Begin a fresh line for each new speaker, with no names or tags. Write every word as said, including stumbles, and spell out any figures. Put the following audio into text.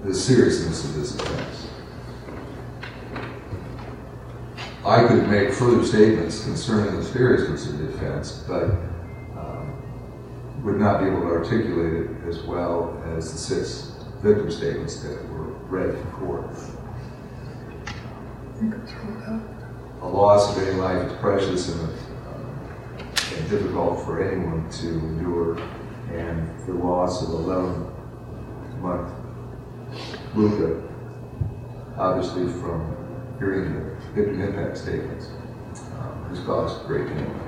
the seriousness of this offense. I could make further statements concerning the seriousness of the offense, but um, would not be able to articulate it as well as the six victim statements that were read in court. A loss of any life is precious and, uh, and difficult for anyone to endure, and the loss of eleven-month Luca, obviously from hearing the victim impact statements, um, has caused great pain.